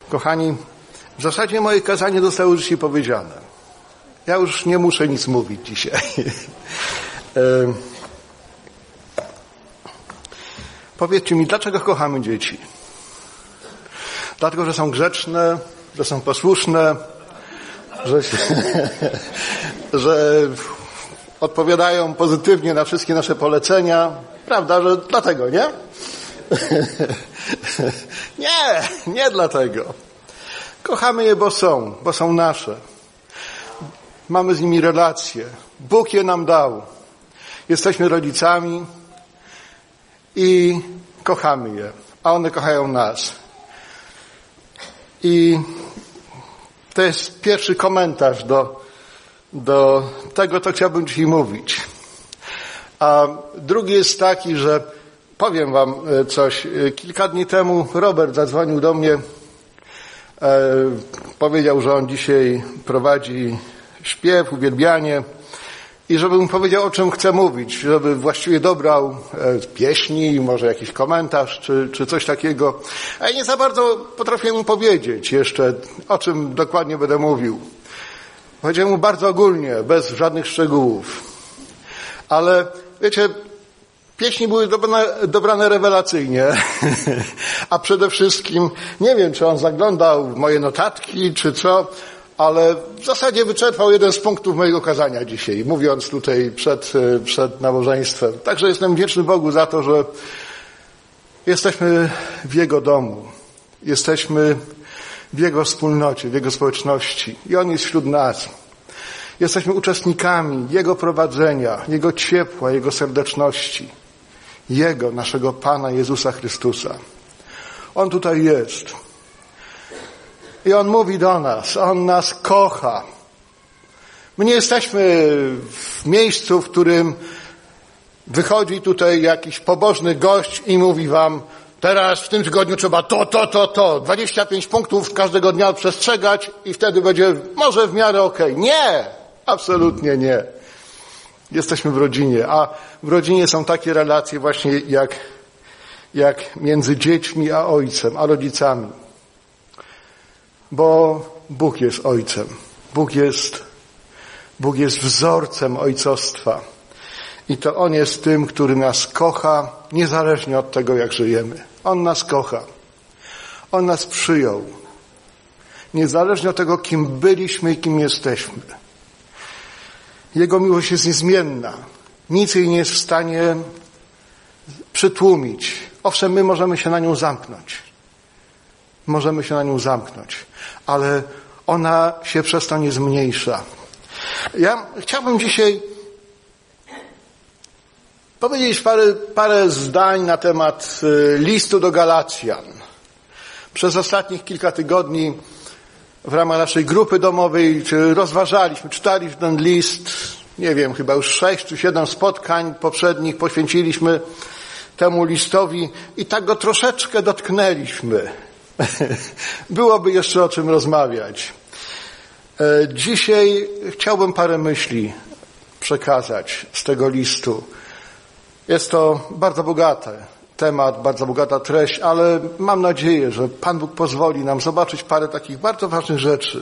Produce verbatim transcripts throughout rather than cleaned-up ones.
Kochani, w zasadzie moje kazanie zostało już dzisiaj powiedziane. Ja już nie muszę nic mówić dzisiaj. e, powiedzcie mi, dlaczego kochamy dzieci? Dlatego, że są grzeczne, że są posłuszne, że, się, że odpowiadają pozytywnie na wszystkie nasze polecenia. Prawda, że dlatego, nie? Nie, nie dlatego. Kochamy je, bo są, bo są nasze. Mamy z nimi relacje. Bóg je nam dał. Jesteśmy rodzicami i kochamy je, a one kochają nas. I to jest pierwszy komentarz do, do tego, co chciałbym dzisiaj mówić. A drugi jest taki, że powiem wam coś. Kilka dni temu Robert zadzwonił do mnie. E, powiedział, że on dzisiaj prowadzi śpiew, uwielbianie i żebym powiedział, o czym chce mówić, żeby właściwie dobrał e, pieśni, może jakiś komentarz, czy, czy coś takiego. A ja nie za bardzo potrafię mu powiedzieć jeszcze, o czym dokładnie będę mówił. Powiedziałem mu bardzo ogólnie, bez żadnych szczegółów. Ale wiecie, pieśni były dobrane, dobrane rewelacyjnie, a przede wszystkim, nie wiem, czy on zaglądał w moje notatki, czy co, ale w zasadzie wyczerpał jeden z punktów mojego kazania dzisiaj, mówiąc tutaj przed, przed nabożeństwem. Także jestem wdzięczny Bogu za to, że jesteśmy w Jego domu, jesteśmy w Jego wspólnocie, w Jego społeczności i On jest wśród nas. Jesteśmy uczestnikami Jego prowadzenia, Jego ciepła, Jego serdeczności. Jego, naszego Pana Jezusa Chrystusa. On tutaj jest. I On mówi do nas, On nas kocha. My nie jesteśmy w miejscu, w którym wychodzi tutaj jakiś pobożny gość i mówi wam, teraz w tym tygodniu trzeba to, to, to, to. dwadzieścia pięć punktów każdego dnia przestrzegać i wtedy będzie może w miarę okej. Okay. Nie! Absolutnie nie. Jesteśmy w rodzinie, a w rodzinie są takie relacje właśnie jak, jak między dziećmi a ojcem, a rodzicami. Bo Bóg jest ojcem. Bóg jest, Bóg jest wzorcem ojcostwa. I to On jest tym, który nas kocha, niezależnie od tego, jak żyjemy. On nas kocha. On nas przyjął. Niezależnie od tego, kim byliśmy i kim jesteśmy. Jego miłość jest niezmienna. Nic jej nie jest w stanie przytłumić. Owszem, my możemy się na nią zamknąć. Możemy się na nią zamknąć. Ale ona się przez to nie zmniejsza. Ja chciałbym dzisiaj powiedzieć parę, parę zdań na temat listu do Galacjan. Przez ostatnich kilka tygodni w ramach naszej grupy domowej rozważaliśmy, czytaliśmy ten list, nie wiem, chyba już sześć czy siedem spotkań poprzednich poświęciliśmy temu listowi i tak go troszeczkę dotknęliśmy. Byłoby jeszcze o czym rozmawiać. Dzisiaj chciałbym parę myśli przekazać z tego listu. Jest to bardzo bogaty temat, bardzo bogata treść, ale mam nadzieję, że Pan Bóg pozwoli nam zobaczyć parę takich bardzo ważnych rzeczy.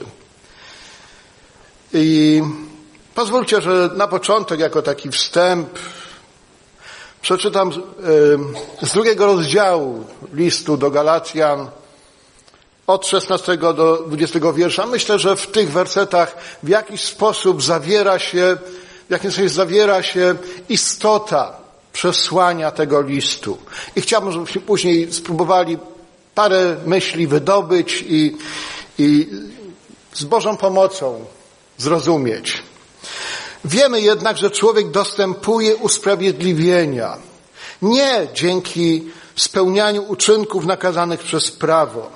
I pozwólcie, że na początek, jako taki wstęp, przeczytam z drugiego rozdziału listu do Galacjan od szesnastego do dwudziestego wiersza. Myślę, że w tych wersetach w jakiś sposób zawiera się, w jakimś sensie zawiera się istota przesłania tego listu. I chciałbym, żebyśmy później spróbowali parę myśli wydobyć i, i z Bożą pomocą zrozumieć. Wiemy jednak, że człowiek dostępuje usprawiedliwienia nie dzięki spełnianiu uczynków nakazanych przez prawo.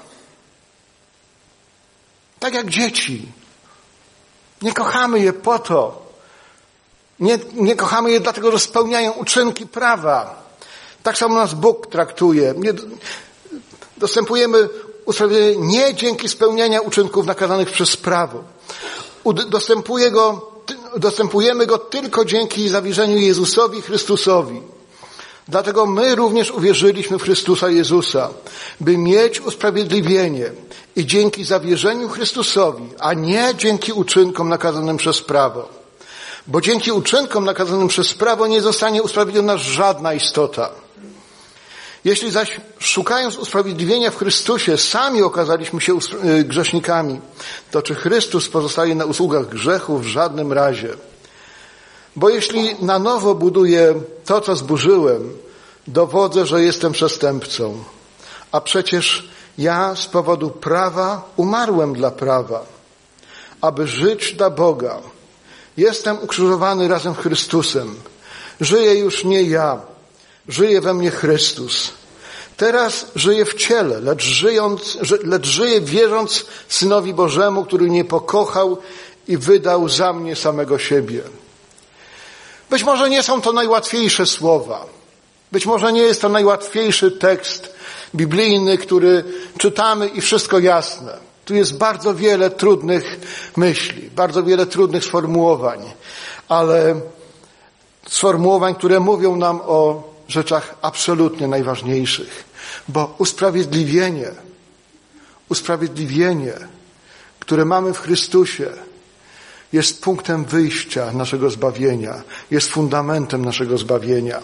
Tak jak dzieci. Nie kochamy je po to. Nie, nie kochamy je dlatego, że spełniają uczynki prawa. Tak samo nas Bóg traktuje. Nie, dostępujemy usprawiedliwienia nie dzięki spełnianiu uczynków nakazanych przez prawo. Dostępuje go, dostępujemy go tylko dzięki zawierzeniu Jezusowi Chrystusowi. Dlatego my również uwierzyliśmy w Chrystusa Jezusa, by mieć usprawiedliwienie i dzięki zawierzeniu Chrystusowi, a nie dzięki uczynkom nakazanym przez prawo. Bo dzięki uczynkom nakazanym przez prawo nie zostanie usprawiedliwiona żadna istota. Jeśli zaś szukając usprawiedliwienia w Chrystusie sami okazaliśmy się grzesznikami, to czy Chrystus pozostaje na usługach grzechu? W żadnym razie. Bo jeśli na nowo buduję to, co zburzyłem, dowodzę, że jestem przestępcą. A przecież ja z powodu prawa umarłem dla prawa, aby żyć dla Boga. Jestem ukrzyżowany razem z Chrystusem. Żyję już nie ja, żyje we mnie Chrystus. Teraz żyję w ciele, lecz, żyjąc, lecz żyję wierząc Synowi Bożemu, który mnie pokochał i wydał za mnie samego siebie. Być może nie są to najłatwiejsze słowa. Być może nie jest to najłatwiejszy tekst biblijny, który czytamy i wszystko jasne. Tu jest bardzo wiele trudnych myśli, bardzo wiele trudnych sformułowań, ale sformułowań, które mówią nam o rzeczach absolutnie najważniejszych. Bo usprawiedliwienie, usprawiedliwienie, które mamy w Chrystusie, jest punktem wyjścia naszego zbawienia, jest fundamentem naszego zbawienia.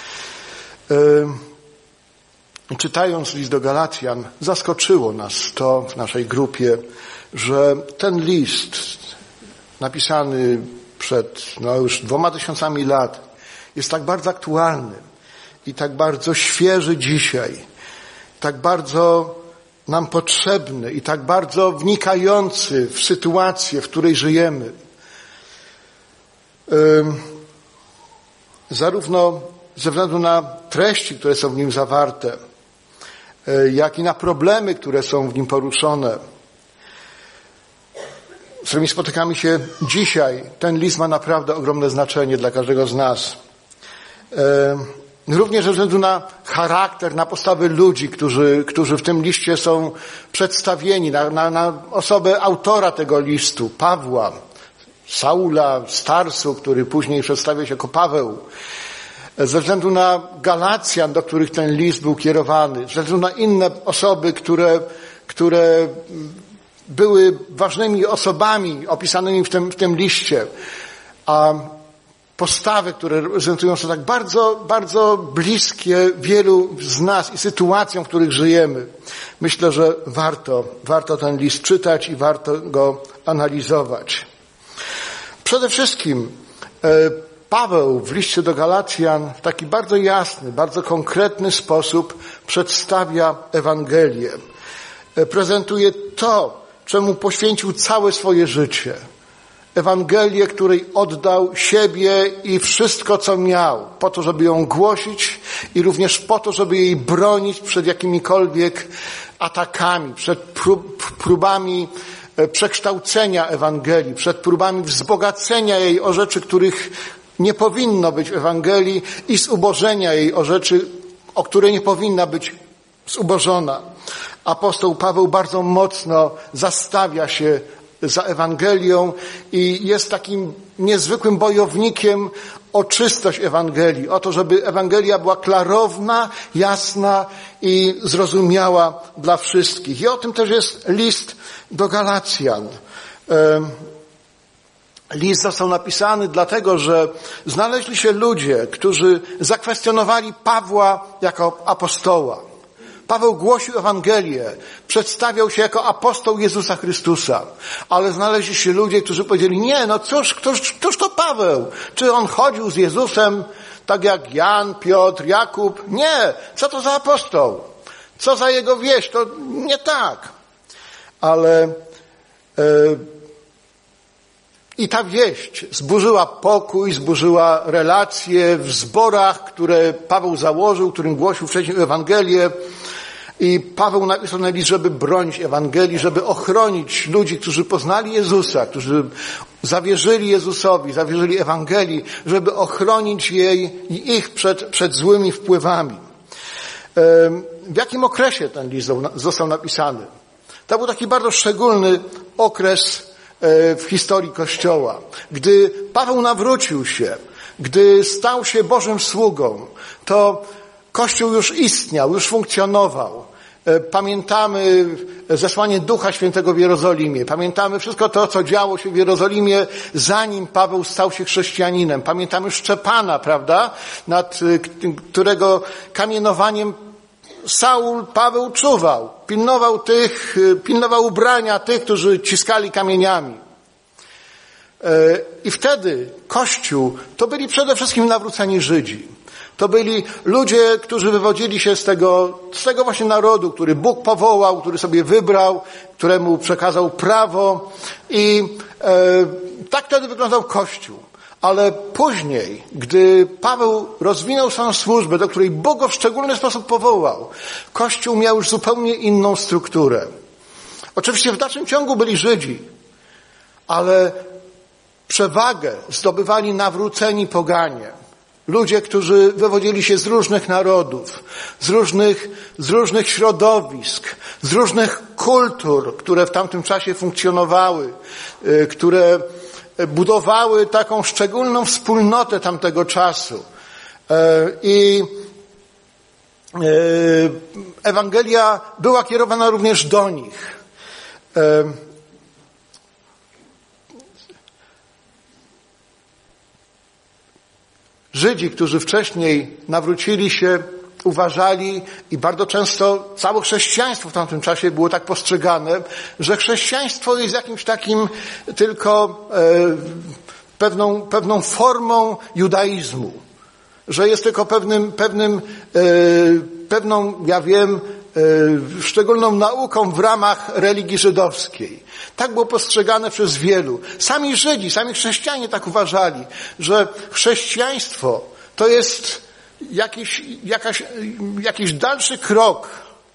Yy, czytając list do Galacjan, zaskoczyło nas to w naszej grupie, że ten list napisany przed no już dwoma tysiącami lat jest tak bardzo aktualny i tak bardzo świeży dzisiaj, tak bardzo nam potrzebny i tak bardzo wnikający w sytuację, w której żyjemy. Yy, zarówno ze względu na treści, które są w nim zawarte, yy, jak i na problemy, które są w nim poruszone, z którymi spotykamy się dzisiaj. Ten list ma naprawdę ogromne znaczenie dla każdego z nas. Yy, Również ze względu na charakter, na postawy ludzi, którzy, którzy w tym liście są przedstawieni, na, na, na osobę autora tego listu, Pawła, Saula, Starsu, który później przedstawia się jako Paweł. Ze względu na Galacjan, do których ten list był kierowany, ze względu na inne osoby, które, które były ważnymi osobami opisanymi w tym, w tym liście, a postawy, które reprezentują są tak bardzo, bardzo bliskie wielu z nas i sytuacjom, w których żyjemy. Myślę, że warto, warto ten list czytać i warto go analizować. Przede wszystkim Paweł w liście do Galacjan w taki bardzo jasny, bardzo konkretny sposób przedstawia Ewangelię. Prezentuje to, czemu poświęcił całe swoje życie. Ewangelię, której oddał siebie i wszystko, co miał, po to, żeby ją głosić i również po to, żeby jej bronić przed jakimikolwiek atakami, przed próbami przekształcenia Ewangelii, przed próbami wzbogacenia jej o rzeczy, których nie powinno być w Ewangelii i zubożenia jej o rzeczy, o które nie powinna być zubożona. Apostoł Paweł bardzo mocno zastawia się za Ewangelią i jest takim niezwykłym bojownikiem o czystość Ewangelii, o to, żeby Ewangelia była klarowna, jasna i zrozumiała dla wszystkich. I o tym też jest list do Galacjan. List został napisany dlatego, że znaleźli się ludzie, którzy zakwestionowali Pawła jako apostoła. Paweł głosił Ewangelię, przedstawiał się jako apostoł Jezusa Chrystusa, ale znaleźli się ludzie, którzy powiedzieli, nie, no cóż, któż, któż to Paweł? Czy on chodził z Jezusem tak jak Jan, Piotr, Jakub? Nie, co to za apostoł? Co za jego wieść? To nie tak. Ale e, i ta wieść zburzyła pokój, zburzyła relacje w zborach, które Paweł założył, którym głosił wcześniej Ewangelię. I Paweł napisał na list, żeby bronić Ewangelii, żeby ochronić ludzi, którzy poznali Jezusa, którzy zawierzyli Jezusowi, zawierzyli Ewangelii, żeby ochronić jej i ich przed, przed złymi wpływami. W jakim okresie ten list został napisany? To był taki bardzo szczególny okres w historii Kościoła. Gdy Paweł nawrócił się, gdy stał się Bożym sługą, to Kościół już istniał, już funkcjonował. Pamiętamy zesłanie Ducha Świętego w Jerozolimie. Pamiętamy wszystko to, co działo się w Jerozolimie, zanim Paweł stał się chrześcijaninem. Pamiętamy Szczepana, prawda, nad którego kamienowaniem Saul, Paweł czuwał. Pilnował tych, pilnował ubrania tych, którzy ciskali kamieniami. I wtedy Kościół to byli przede wszystkim nawróceni Żydzi. To byli ludzie, którzy wywodzili się z tego, z tego właśnie narodu, który Bóg powołał, który sobie wybrał, któremu przekazał prawo i e, tak wtedy wyglądał Kościół. Ale później, gdy Paweł rozwinął swoją służbę, do której Bóg go w szczególny sposób powołał, Kościół miał już zupełnie inną strukturę. Oczywiście w dalszym ciągu byli Żydzi, ale przewagę zdobywali nawróceni poganie. Ludzie, którzy wywodzili się z różnych narodów, z różnych, z różnych środowisk, z różnych kultur, które w tamtym czasie funkcjonowały, które budowały taką szczególną wspólnotę tamtego czasu. I Ewangelia była kierowana również do nich. Żydzi, którzy wcześniej nawrócili się, uważali i bardzo często całe chrześcijaństwo w tamtym czasie było tak postrzegane, że chrześcijaństwo jest jakimś takim tylko e, pewną, pewną formą judaizmu, że jest tylko pewnym, pewnym, e, pewną, ja wiem, e, szczególną nauką w ramach religii żydowskiej. Tak było postrzegane przez wielu. Sami Żydzi, sami chrześcijanie tak uważali, że chrześcijaństwo to jest jakiś, jakaś, jakiś dalszy krok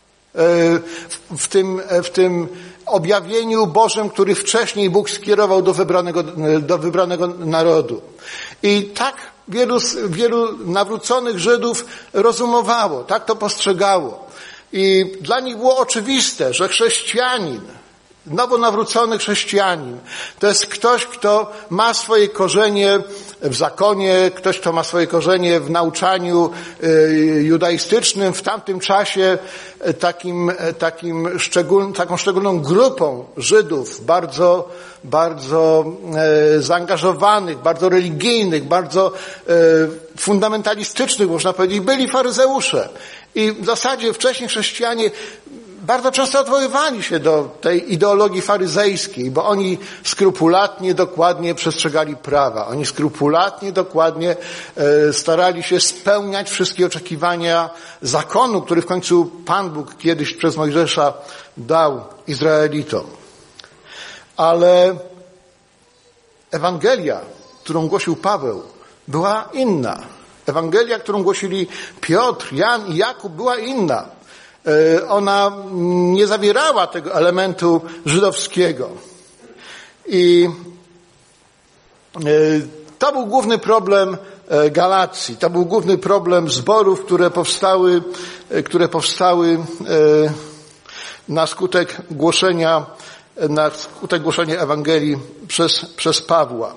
w tym, w tym objawieniu Bożym, który wcześniej Bóg skierował do wybranego, do wybranego narodu. I tak wielu, wielu nawróconych Żydów rozumowało, tak to postrzegało. I dla nich było oczywiste, że chrześcijanin, nowo nawrócony chrześcijanin to jest ktoś, kto ma swoje korzenie w zakonie, ktoś, kto ma swoje korzenie w nauczaniu judaistycznym. W tamtym czasie takim, takim szczególnym, taką szczególną grupą Żydów, bardzo, bardzo zaangażowanych, bardzo religijnych, bardzo fundamentalistycznych, można powiedzieć, byli faryzeusze. I w zasadzie wcześniej chrześcijanie bardzo często odwoływali się do tej ideologii faryzejskiej, bo oni skrupulatnie, dokładnie przestrzegali prawa. Oni skrupulatnie, dokładnie e, starali się spełniać wszystkie oczekiwania zakonu, który w końcu Pan Bóg kiedyś przez Mojżesza dał Izraelitom. Ale Ewangelia, którą głosił Paweł, była inna. Ewangelia, którą głosili Piotr, Jan i Jakub, była inna. Ona nie zawierała tego elementu żydowskiego. I to był główny problem Galacji. To był główny problem zborów, które powstały, które powstały na skutek głoszenia, na skutek głoszenia Ewangelii przez, przez Pawła.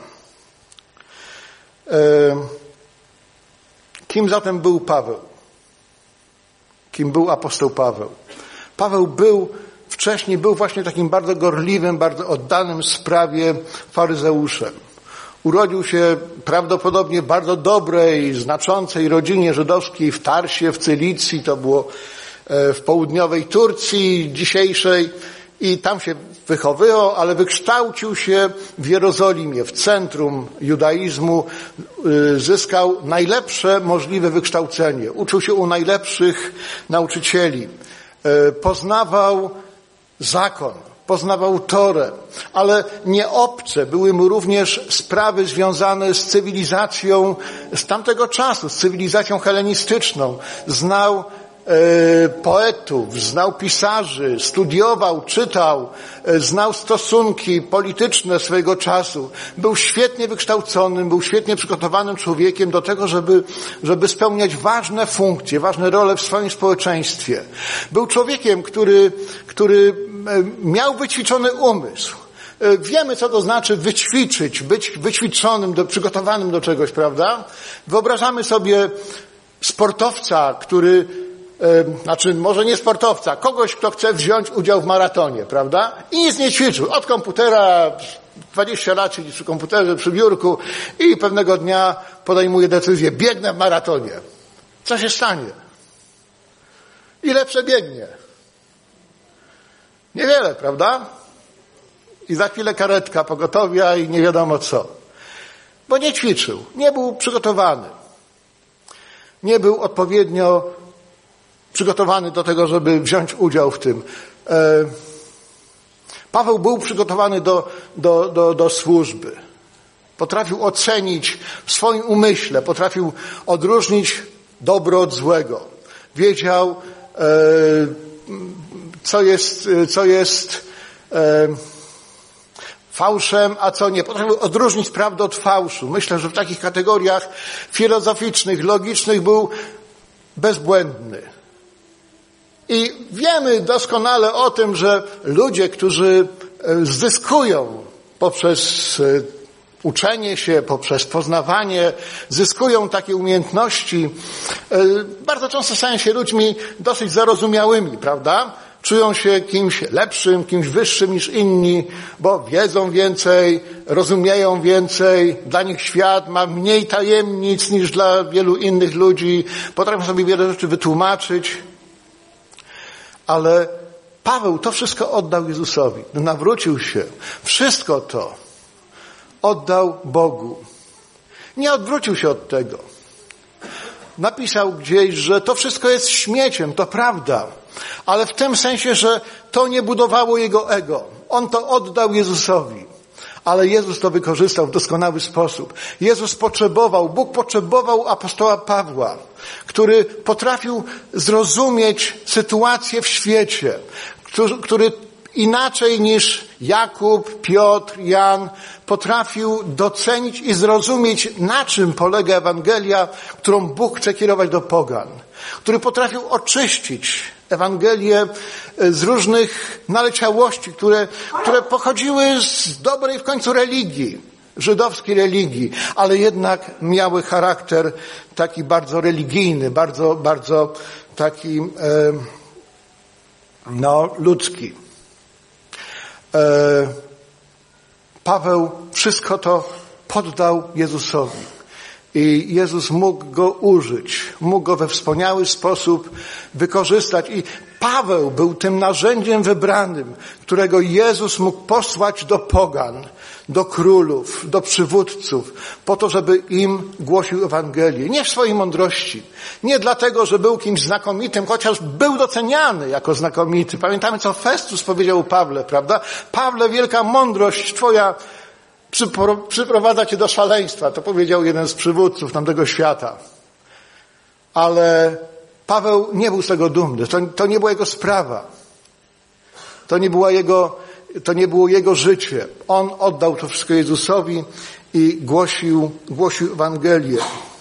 Kim zatem był Paweł? Kim był apostoł Paweł? Paweł był, wcześniej był właśnie takim bardzo gorliwym, bardzo oddanym sprawie faryzeuszem. Urodził się prawdopodobnie w bardzo dobrej, znaczącej rodzinie żydowskiej w Tarsie, w Cylicji, to było w południowej Turcji dzisiejszej i tam się wychowywał, ale wykształcił się w Jerozolimie, w centrum judaizmu, zyskał najlepsze możliwe wykształcenie, uczył się u najlepszych nauczycieli, poznawał zakon, poznawał Torę, ale nie obce były mu również sprawy związane z cywilizacją z tamtego czasu, z cywilizacją helenistyczną. Znał poetów, znał pisarzy, studiował, czytał, znał stosunki polityczne swojego czasu. Był świetnie wykształconym, był świetnie przygotowanym człowiekiem do tego, żeby, żeby spełniać ważne funkcje, ważne role w swoim społeczeństwie. Był człowiekiem, który, który miał wyćwiczony umysł. Wiemy, co to znaczy wyćwiczyć, być wyćwiczonym, do, przygotowanym do czegoś, prawda? Wyobrażamy sobie sportowca, który, e, znaczy może nie sportowca, kogoś, kto chce wziąć udział w maratonie, prawda? I nic nie ćwiczył. Od komputera, dwadzieścia lat siedzi przy komputerze, przy biurku i pewnego dnia podejmuje decyzję, biegnę w maratonie. Co się stanie? Ile przebiegnie? Niewiele, prawda? I za chwilę karetka pogotowia i nie wiadomo co. Bo nie ćwiczył, nie był przygotowany. Nie był odpowiednio przygotowany do tego, żeby wziąć udział w tym. Paweł był przygotowany do, do, do, do służby. Potrafił ocenić w swoim umyśle, potrafił odróżnić dobro od złego. Wiedział, co jest, co jest fałszem, a co nie. Potrafił odróżnić prawdę od fałszu. Myślę, że w takich kategoriach filozoficznych, logicznych był bezbłędny. I wiemy doskonale o tym, że ludzie, którzy zyskują poprzez uczenie się, poprzez poznawanie, zyskują takie umiejętności, bardzo często stają się ludźmi dosyć zarozumiałymi, prawda? Czują się kimś lepszym, kimś wyższym niż inni, bo wiedzą więcej, rozumieją więcej, dla nich świat ma mniej tajemnic niż dla wielu innych ludzi, potrafią sobie wiele rzeczy wytłumaczyć. Ale Paweł to wszystko oddał Jezusowi. Nawrócił się. Wszystko to oddał Bogu. Nie odwrócił się od tego. Napisał gdzieś, że to wszystko jest śmieciem, to prawda. Ale w tym sensie, że to nie budowało jego ego. On to oddał Jezusowi. Ale Jezus to wykorzystał w doskonały sposób. Jezus potrzebował, Bóg potrzebował apostoła Pawła, który potrafił zrozumieć sytuację w świecie, który, który inaczej niż Jakub, Piotr, Jan potrafił docenić i zrozumieć, na czym polega Ewangelia, którą Bóg chce kierować do pogan, który potrafił oczyścić Ewangelię z różnych naleciałości, które, które pochodziły z dobrej w końcu religii, żydowskiej religii, ale jednak miały charakter taki bardzo religijny, bardzo, bardzo taki e, no, ludzki. E, Paweł wszystko to poddał Jezusowi. I Jezus mógł go użyć, mógł go we wspaniały sposób wykorzystać. I Paweł był tym narzędziem wybranym, którego Jezus mógł posłać do pogan, do królów, do przywódców, po to, żeby im głosił Ewangelię. Nie w swojej mądrości, nie dlatego, że był kimś znakomitym, chociaż był doceniany jako znakomity. Pamiętamy, co Festus powiedział Pawle, prawda? Pawle, wielka mądrość twoja przyprowadza cię do szaleństwa. To powiedział jeden z przywódców tamtego świata. Ale Paweł nie był z tego dumny. To, to nie była jego sprawa. To nie była jego, to nie było jego życie. On oddał to wszystko Jezusowi i głosił, głosił Ewangelię.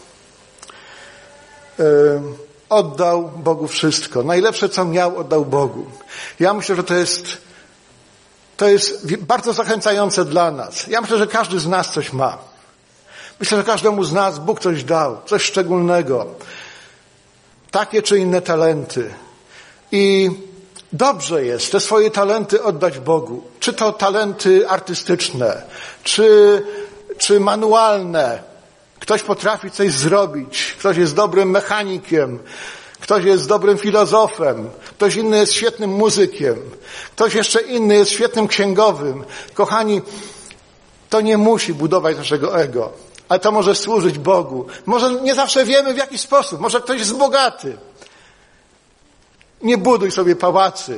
Yy, oddał Bogu wszystko. Najlepsze, co miał, oddał Bogu. Ja myślę, że to jest To jest bardzo zachęcające dla nas. Ja myślę, że każdy z nas coś ma. Myślę, że każdemu z nas Bóg coś dał, coś szczególnego. Takie czy inne talenty. I dobrze jest te swoje talenty oddać Bogu. Czy to talenty artystyczne, czy, czy manualne. Ktoś potrafi coś zrobić, ktoś jest dobrym mechanikiem, ktoś jest dobrym filozofem, ktoś inny jest świetnym muzykiem, ktoś jeszcze inny jest świetnym księgowym. Kochani, to nie musi budować naszego ego, ale to może służyć Bogu. Może nie zawsze wiemy, w jaki sposób. Może ktoś jest bogaty. Nie buduj sobie pałacy.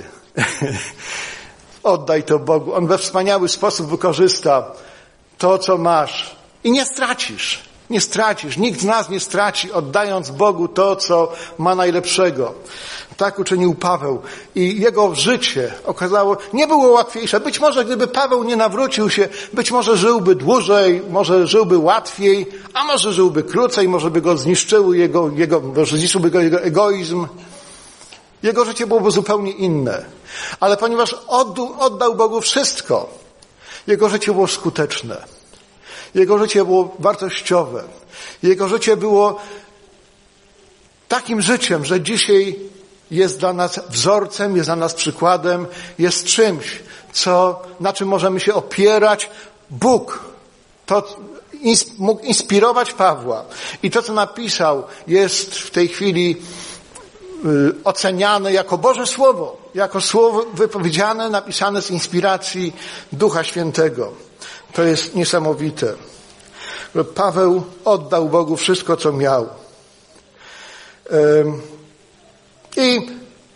Oddaj to Bogu. On we wspaniały sposób wykorzysta to, co masz. I nie stracisz. Nie stracisz. Nikt z nas nie straci, oddając Bogu to, co ma najlepszego. Tak uczynił Paweł. I jego życie okazało, nie było łatwiejsze. Być może gdyby Paweł nie nawrócił się, być może żyłby dłużej, może żyłby łatwiej, a może żyłby krócej, może by go zniszczyły jego, jego, może zniszczyłby go jego egoizm. Jego życie byłoby zupełnie inne. Ale ponieważ oddał Bogu wszystko, Jego życie było skuteczne. Jego życie było wartościowe. Jego życie było takim życiem, że dzisiaj jest dla nas wzorcem, jest dla nas przykładem, jest czymś, co, na czym możemy się opierać. Bóg to mógł inspirować Pawła. I to, co napisał, jest w tej chwili oceniane jako Boże Słowo, jako słowo wypowiedziane, napisane z inspiracji Ducha Świętego. To jest niesamowite. Paweł oddał Bogu wszystko, co miał. I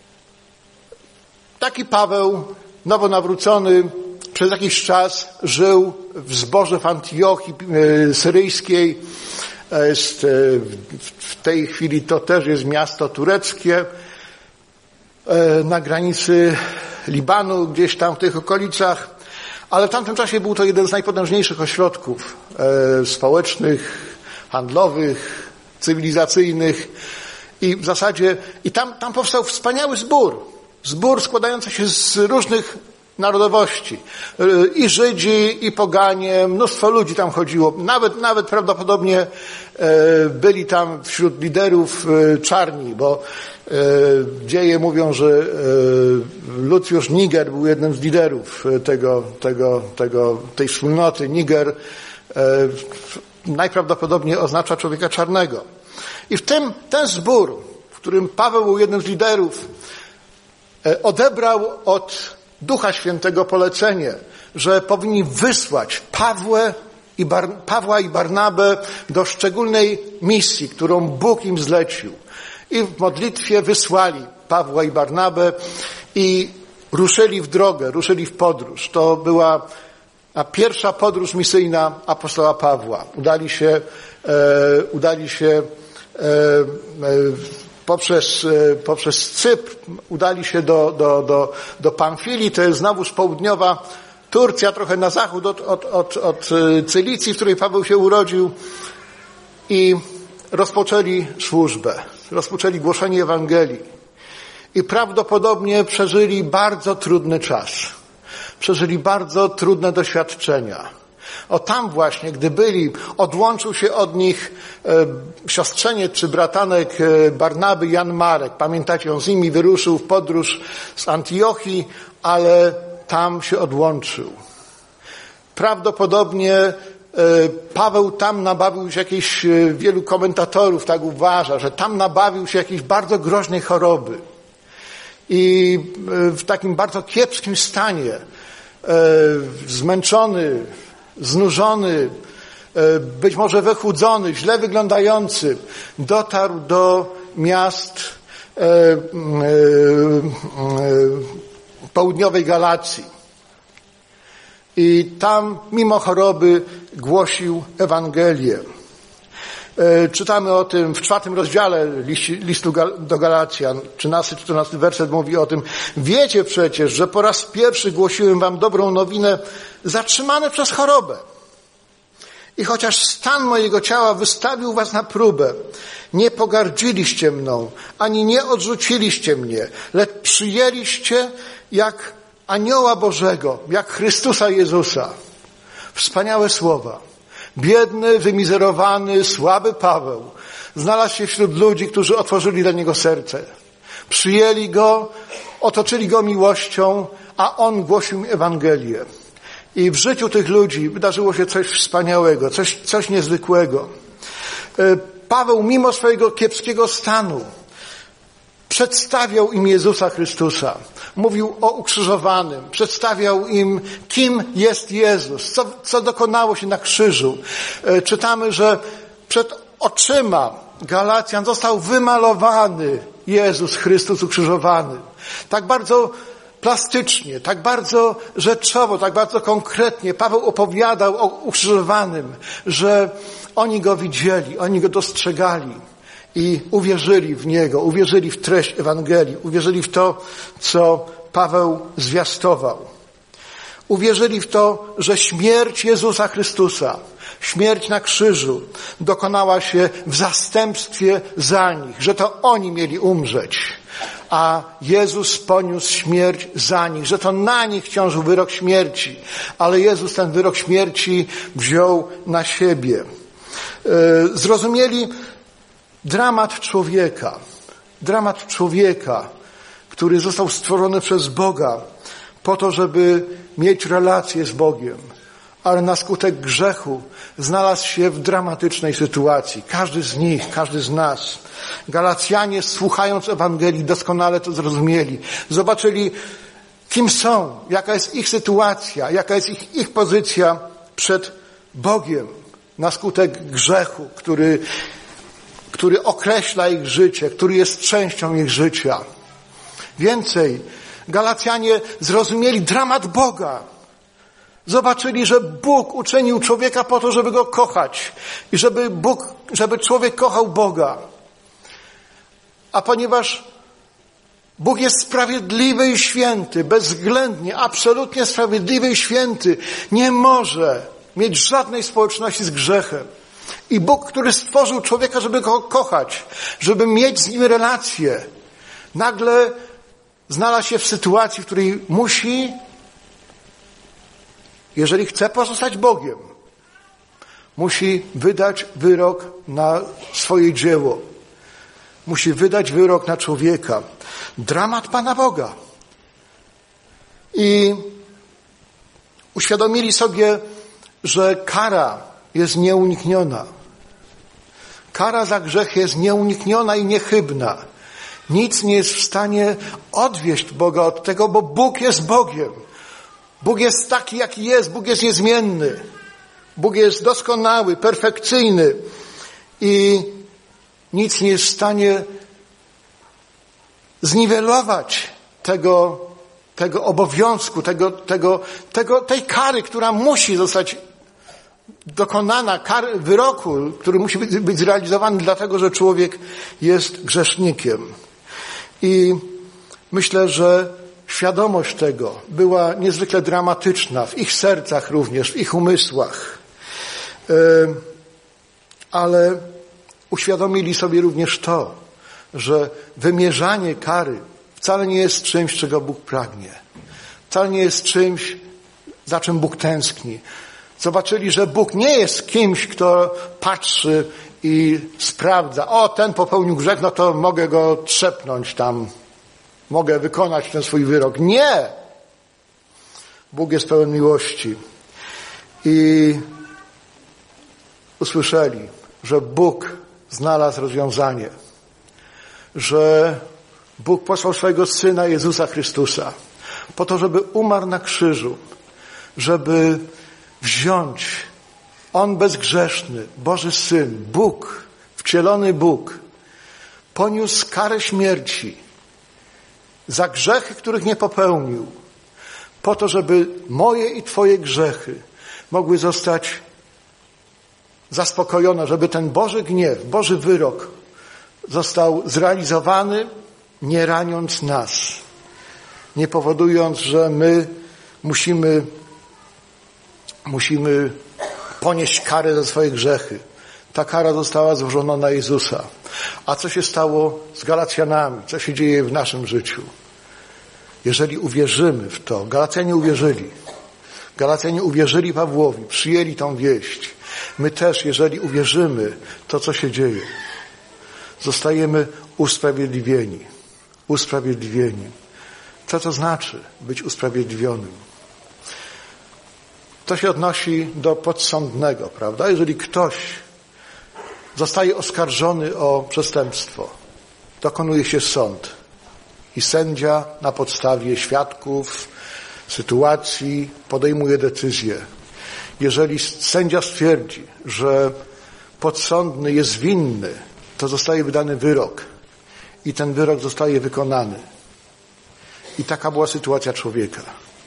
taki Paweł, nowonawrócony, przez jakiś czas żył w zborze w Antiochii Syryjskiej. Jest, w tej chwili to też jest miasto tureckie, na granicy Libanu, gdzieś tam w tych okolicach. Ale w tamtym czasie był to jeden z najpotężniejszych ośrodków społecznych, handlowych, cywilizacyjnych. I w zasadzie, i tam, tam powstał wspaniały zbór. Zbór składający się z różnych narodowości. I Żydzi, i poganie, mnóstwo ludzi tam chodziło. Nawet, nawet prawdopodobnie byli tam wśród liderów czarni, bo dzieje mówią, że Lucius Niger był jednym z liderów tego, tego, tego, tej wspólnoty. Niger najprawdopodobniej oznacza człowieka czarnego. I w tym, ten zbór, w którym Paweł był jednym z liderów, odebrał od Ducha Świętego polecenie, że powinni wysłać Pawłę i Bar- Pawła i Barnabę do szczególnej misji, którą Bóg im zlecił. I w modlitwie wysłali Pawła i Barnabę i ruszyli w drogę, ruszyli w podróż. To była pierwsza podróż misyjna apostoła Pawła. Udali się, e, udali się e, e, poprzez, e, poprzez Cypr, udali się do, do, do, do Pamfilii, to jest znowuż południowa Turcja, trochę na zachód od, od, od, od Cylicji, w której Paweł się urodził, i rozpoczęli służbę, rozpoczęli głoszenie Ewangelii i prawdopodobnie przeżyli bardzo trudny czas. Przeżyli bardzo trudne doświadczenia. O tam właśnie, gdy byli, odłączył się od nich e, siostrzeniec czy bratanek e, Barnaby, Jan Marek. Pamiętacie, on z nimi wyruszył w podróż z Antiochii, ale tam się odłączył. Prawdopodobnie e, Paweł tam nabawił się jakiejś, e, wielu komentatorów tak uważa, że tam nabawił się jakiejś bardzo groźnej choroby. I e, w takim bardzo kiepskim stanie, e, zmęczony, znużony, być może wychudzony, źle wyglądający, dotarł do miast e, e, e, południowej Galacji. I tam, mimo choroby, głosił Ewangelię. E, czytamy o tym w czwartym rozdziale listu do Galacjan, trzynasty czternasty werset mówi o tym. Wiecie przecież, że po raz pierwszy głosiłem wam dobrą nowinę, zatrzymany przez chorobę. I chociaż stan mojego ciała wystawił was na próbę, nie pogardziliście mną, ani nie odrzuciliście mnie, lecz przyjęliście jak anioła Bożego, jak Chrystusa Jezusa. Wspaniałe słowa. Biedny, wymizerowany, słaby Paweł znalazł się wśród ludzi, którzy otworzyli dla niego serce. Przyjęli go, otoczyli go miłością, a on głosił Ewangelię. I w życiu tych ludzi wydarzyło się coś wspaniałego, coś, coś niezwykłego. Paweł, mimo swojego kiepskiego stanu, przedstawiał im Jezusa Chrystusa. Mówił o ukrzyżowanym, przedstawiał im, kim jest Jezus, co, co dokonało się na krzyżu. Czytamy, że przed oczyma Galacjan został wymalowany Jezus Chrystus ukrzyżowany. Tak bardzo plastycznie, tak bardzo rzeczowo, tak bardzo konkretnie Paweł opowiadał o ukrzyżowanym, że oni go widzieli, oni go dostrzegali i uwierzyli w niego, uwierzyli w treść Ewangelii, uwierzyli w to, co Paweł zwiastował. Uwierzyli w to, że śmierć Jezusa Chrystusa, śmierć na krzyżu dokonała się w zastępstwie za nich, że to oni mieli umrzeć, a Jezus poniósł śmierć za nich, że to na nich ciążył wyrok śmierci, ale Jezus ten wyrok śmierci wziął na siebie. Zrozumieli dramat człowieka, dramat człowieka, który został stworzony przez Boga po to, żeby mieć relację z Bogiem, ale na skutek grzechu znalazł się w dramatycznej sytuacji. Każdy z nich, każdy z nas. Galacjanie, słuchając Ewangelii, doskonale to zrozumieli. Zobaczyli, kim są, jaka jest ich sytuacja, jaka jest ich, ich pozycja przed Bogiem na skutek grzechu, który, który określa ich życie, który jest częścią ich życia. Więcej, Galacjanie zrozumieli dramat Boga. Zobaczyli, że Bóg uczynił człowieka po to, żeby go kochać i żeby Bóg, żeby człowiek kochał Boga. A ponieważ Bóg jest sprawiedliwy i święty, bezwzględnie, absolutnie sprawiedliwy i święty, nie może mieć żadnej społeczności z grzechem. I Bóg, który stworzył człowieka, żeby go kochać, żeby mieć z nim relację, nagle znalazł się w sytuacji, w której musi, jeżeli chce pozostać Bogiem, musi wydać wyrok na swoje dzieło. Musi wydać wyrok na człowieka. Dramat Pana Boga. I uświadomili sobie, że kara jest nieunikniona. Kara za grzech jest nieunikniona i niechybna. Nic nie jest w stanie odwieść Boga od tego, bo Bóg jest Bogiem. Bóg jest taki, jaki jest. Bóg jest niezmienny. Bóg jest doskonały, perfekcyjny i nic nie jest w stanie zniwelować tego, tego obowiązku, tego, tego, tego, tej kary, która musi zostać dokonana, kary, wyroku, który musi być, być zrealizowany dlatego, że człowiek jest grzesznikiem. I myślę, że świadomość tego była niezwykle dramatyczna w ich sercach również, w ich umysłach. Ale uświadomili sobie również to, że wymierzanie kary wcale nie jest czymś, czego Bóg pragnie. Wcale nie jest czymś, za czym Bóg tęskni. Zobaczyli, że Bóg nie jest kimś, kto patrzy i sprawdza. O, ten popełnił grzech, no to mogę go trzepnąć tam. Mogę wykonać ten swój wyrok. Nie! Bóg jest pełen miłości. I usłyszeli, że Bóg znalazł rozwiązanie. Że Bóg posłał swojego Syna Jezusa Chrystusa po to, żeby umarł na krzyżu, żeby wziąć On bezgrzeszny, Boży Syn, Bóg, wcielony Bóg, poniósł karę śmierci za grzechy, których nie popełnił, po to, żeby moje i Twoje grzechy mogły zostać zaspokojone, żeby ten Boży gniew, Boży wyrok został zrealizowany, nie raniąc nas, nie powodując, że my musimy, musimy ponieść karę za swoje grzechy. Ta kara została złożona na Jezusa. A co się stało z Galacjanami? Co się dzieje w naszym życiu? Jeżeli uwierzymy w to, Galacjanie uwierzyli. Galacjanie uwierzyli Pawłowi, przyjęli tą wieść. My też, jeżeli uwierzymy to, co się dzieje, zostajemy usprawiedliwieni. Usprawiedliwieni. Co to znaczy być usprawiedliwionym? To się odnosi do podsądnego, prawda? Jeżeli ktoś zostaje oskarżony o przestępstwo, dokonuje się sąd i sędzia na podstawie świadków, sytuacji podejmuje decyzję. Jeżeli sędzia stwierdzi, że podsądny jest winny, to zostaje wydany wyrok i ten wyrok zostaje wykonany. I taka była sytuacja człowieka.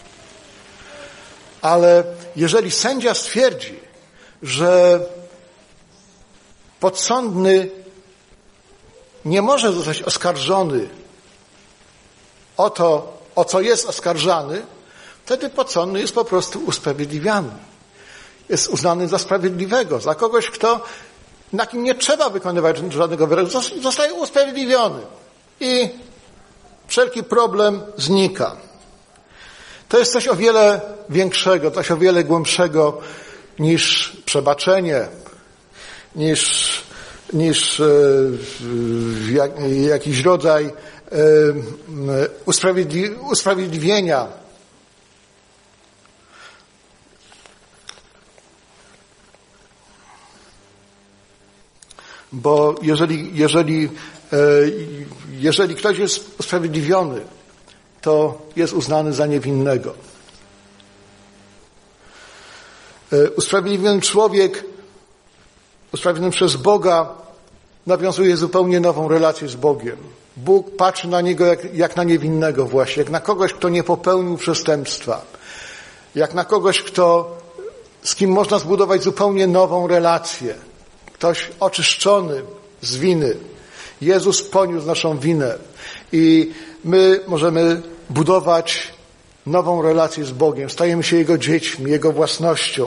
Ale jeżeli sędzia stwierdzi, że podsądny nie może zostać oskarżony o to, o co jest oskarżany, wtedy podsądny jest po prostu usprawiedliwiany. Jest uznany za sprawiedliwego, za kogoś, kto, na kim nie trzeba wykonywać żadnego wyroku, zostaje usprawiedliwiony. I Wszelki problem znika. To jest coś o wiele większego, coś o wiele głębszego niż przebaczenie, niż, niż e, jak, jakiś rodzaj e, usprawiedli, usprawiedliwienia. Bo jeżeli, jeżeli, e, jeżeli ktoś jest usprawiedliwiony, to jest uznany za niewinnego. Usprawiedliwiony człowiek, usprawiedliwiony przez Boga, nawiązuje zupełnie nową relację z Bogiem. Bóg patrzy na niego jak, jak na niewinnego właśnie, jak na kogoś, kto nie popełnił przestępstwa, jak na kogoś, kto, z kim można zbudować zupełnie nową relację. Ktoś oczyszczony z winy. Jezus poniósł naszą winę i my możemy budować nową relację z Bogiem. Stajemy się Jego dziećmi, Jego własnością.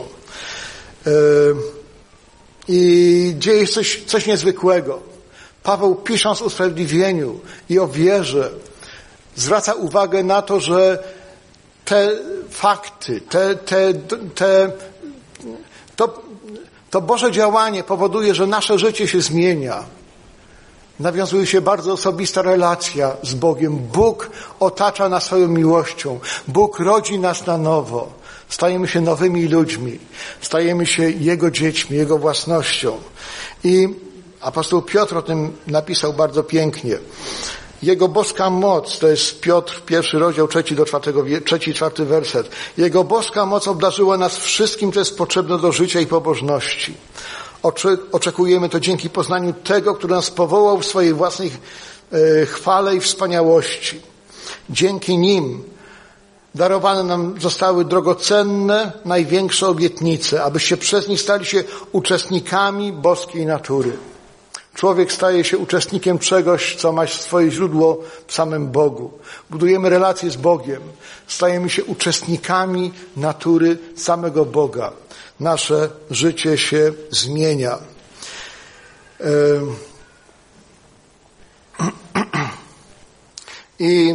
I dzieje się coś, coś niezwykłego. Paweł, pisząc o usprawiedliwieniu i o wierze, zwraca uwagę na to, że te fakty, te, te, te, to, to Boże działanie powoduje, że nasze życie się zmienia. Nawiązuje się bardzo osobista relacja z Bogiem. Bóg otacza nas swoją miłością. Bóg rodzi nas na nowo. Stajemy się nowymi ludźmi. Stajemy się Jego dziećmi, Jego własnością. I apostoł Piotr o tym napisał bardzo pięknie. Jego boska moc, to jest Piotr, pierwszy rozdział, trzeci do czwartego, trzeci, czwarty werset. Jego boska moc obdarzyła nas wszystkim, co jest potrzebne do życia i pobożności. Oczekujemy to dzięki poznaniu tego, który nas powołał w swojej własnej chwale i wspaniałości. Dzięki nim darowane nam zostały drogocenne, największe obietnice, abyście przez nich stali się uczestnikami boskiej natury. Człowiek staje się uczestnikiem czegoś, co ma swoje źródło w samym Bogu. Budujemy relacje z Bogiem. Stajemy się uczestnikami natury samego Boga. Nasze życie się zmienia. I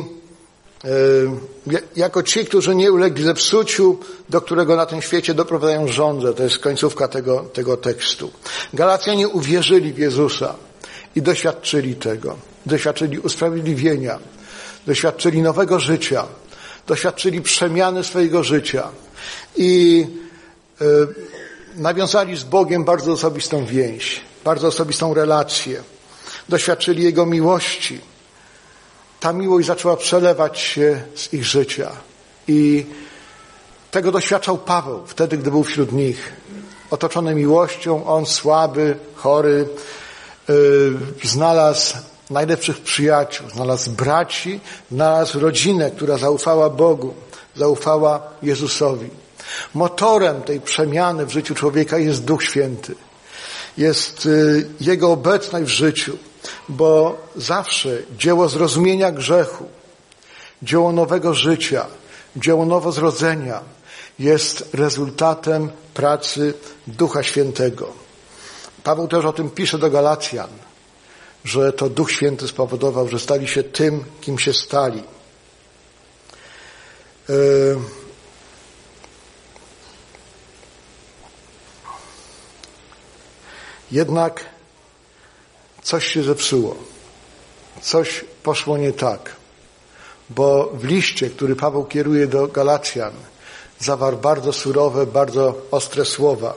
jako ci, którzy nie ulegli zepsuciu, do którego na tym świecie doprowadzają żądze, to jest końcówka tego, tego tekstu. Galacjanie uwierzyli w Jezusa i doświadczyli tego. Doświadczyli usprawiedliwienia, doświadczyli nowego życia, doświadczyli przemiany swojego życia i y, nawiązali z Bogiem bardzo osobistą więź, bardzo osobistą relację. Doświadczyli Jego miłości. Ta miłość zaczęła przelewać się z ich życia. I tego doświadczał Paweł wtedy, gdy był wśród nich. Otoczony miłością, on słaby, chory, yy, znalazł najlepszych przyjaciół, znalazł braci, znalazł rodzinę, która zaufała Bogu, zaufała Jezusowi. Motorem tej przemiany w życiu człowieka jest Duch Święty. Jest yy, Jego obecność w życiu. Bo zawsze dzieło zrozumienia grzechu, dzieło nowego życia, dzieło nowozrodzenia jest rezultatem pracy Ducha Świętego. Paweł też o tym pisze do Galacjan, że to Duch Święty spowodował, że stali się tym, kim się stali. Yy... Jednak coś się zepsuło. Coś poszło nie tak. Bo w liście, który Paweł kieruje do Galacjan, zawarł bardzo surowe, bardzo ostre słowa.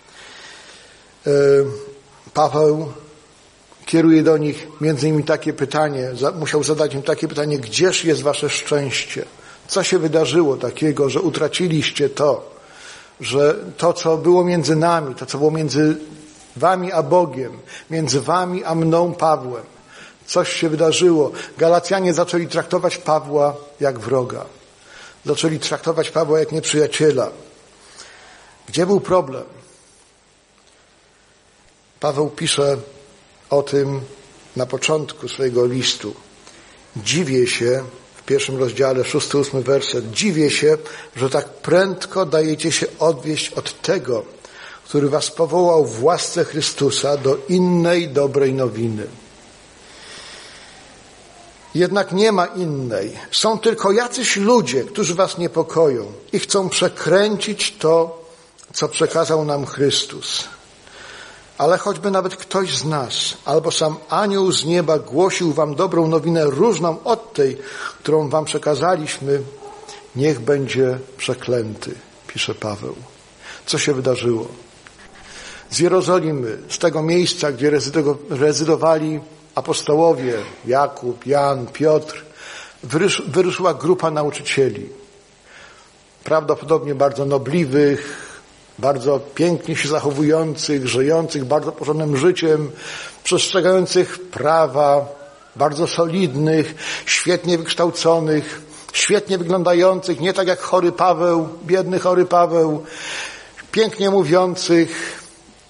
Paweł kieruje do nich między innymi takie pytanie, musiał zadać im takie pytanie, gdzież jest wasze szczęście? Co się wydarzyło takiego, że utraciliście to, że to, co było między nami, to, co było między wami a Bogiem, między wami a mną, Pawłem. Coś się wydarzyło. Galacjanie zaczęli traktować Pawła jak wroga. Zaczęli traktować Pawła jak nieprzyjaciela. Gdzie był problem? Paweł pisze o tym na początku swojego listu. Dziwię się, w pierwszym rozdziale, szósty, ósmy werset, dziwię się, że tak prędko dajecie się odwieść od tego, który was powołał w łasce Chrystusa do innej dobrej nowiny. Jednak nie ma innej. Są tylko jacyś ludzie, którzy was niepokoją i chcą przekręcić to, co przekazał nam Chrystus. Ale choćby nawet ktoś z nas, albo sam anioł z nieba głosił wam dobrą nowinę różną od tej, którą wam przekazaliśmy, niech będzie przeklęty, pisze Paweł. Co się wydarzyło? Z Jerozolimy, z tego miejsca, gdzie rezydowali apostołowie, Jakub, Jan, Piotr, wyruszyła grupa nauczycieli. Prawdopodobnie bardzo nobliwych, bardzo pięknie się zachowujących, żyjących bardzo porządnym życiem, przestrzegających prawa, bardzo solidnych, świetnie wykształconych, świetnie wyglądających, nie tak jak chory Paweł, biedny chory Paweł, pięknie mówiących